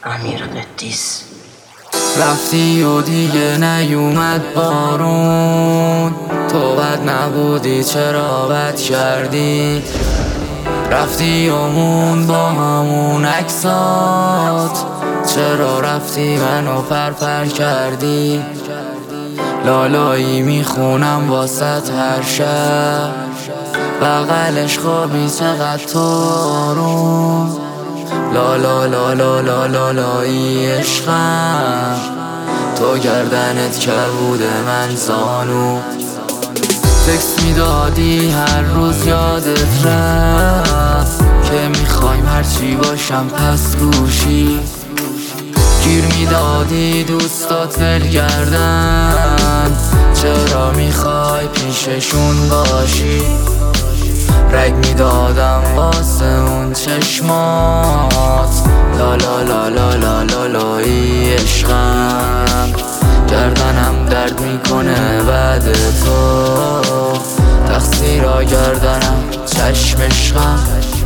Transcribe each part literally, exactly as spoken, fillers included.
امیر قدیس. رفتی و دیگه نیومد بارون، تو بد نبودی چرا بد کردی؟ رفتی و مون با همون عکسات، چرا رفتی منو پرپر کردی؟ لالایی میخونم واسط هر شب، بغلش خوابی چقدر تارون. لالا لالا لالا لایی عشقم، تو گردنت کبود من زانو. تکس میدادی هر روز یادت رفت که میخوایم هرچی باشم پس گوشی. گیر میدادی دوستات ول گردن، چرا میخوای پیششون باشی؟ رگ میدادم واسه اون چشمات، لالا لالا لالا لایی عشقم. گردنم درد میکنه بعد تو، تقصیرها گردنم چشم عشقم.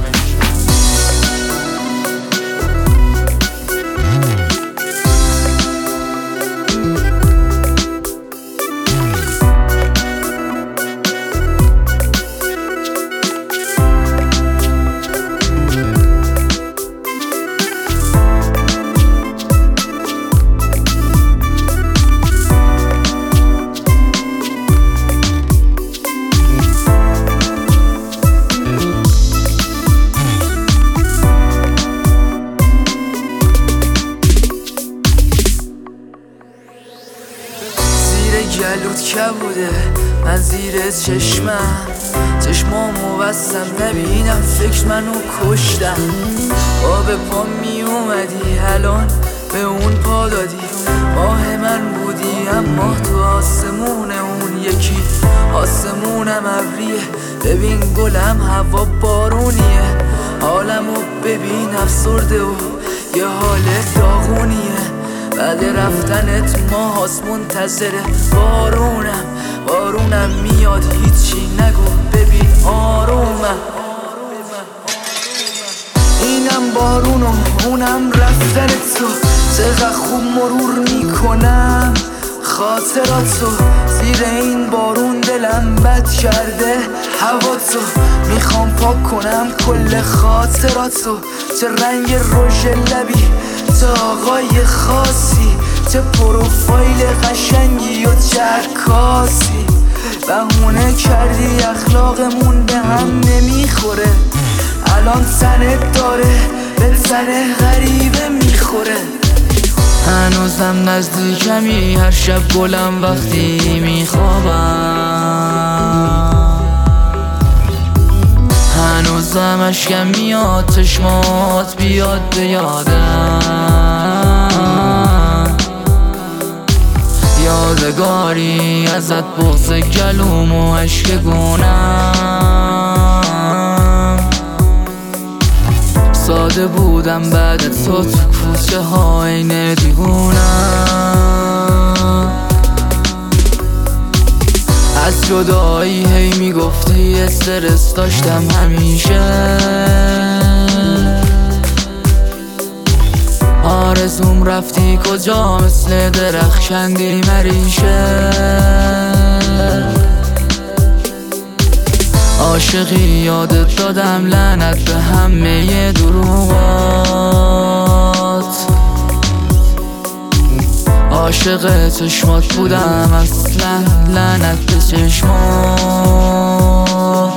گلوت کبوده من زیر چشمم، چشمامو بستم نبینم فکر منو کشتم. آب پا می اومدی الان به اون پا دادی، ماه من بودی اما تو آسمون اون یکی. آسمونم ابریه ببین گلم هوا بارونیه، حالمو ببین افسرده و یه حال داغونیه. بعد رفتنت ماه آسمون منتظره بارونم، بارونم میاد هیچی نگو ببین آرومم. اینم بارون و اونم رفتن تو، چقدر خوب مرور میکنم خاطراتو. زیر این بارون دلم بد کرده هواتو، میخوام پاک کنم کل خاطراتو. چه رنگ رژ لبی چه آقای خاصی، چه پروفایل قشنگی و چه عکاسی. بهونه کردی اخلاقمون به هم نمیخوره، الان تنت داره به تن غریبه میخوره. هنوزم نزدیکمی هر شب گلم وقتی میخوابم، هنوزم اشکم میاد چشمات بیاد به یادم. یادگاری ازت بغض گلوم و عشق گونم. ساده بودم بعد تو تو کوچه ها عین دیوونم. از جدایی هی میگفتی استرس داشتم همیشه، آرزوم رفتی کجا مثل درخشندی مریشه. عاشقی یادت دادم لعنت به همه دروغات، عاشق چشمات بودم اصلا لعنت به چشمات.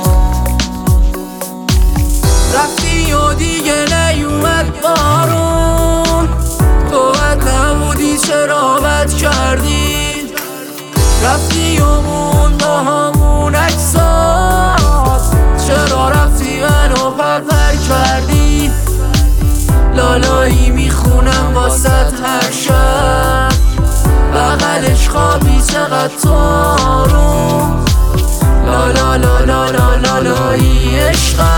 رفتی و دیگه نیومد بارون، تو بد نبودی چرا بد کردی؟ رفتی و مون با همون عکسات، چرا رفتی منو پرپر کردی؟ لالایی میخونم واسط هر شب، بغلش خوابی چقدر تارون. لالا لالا لالا لایی عشقم.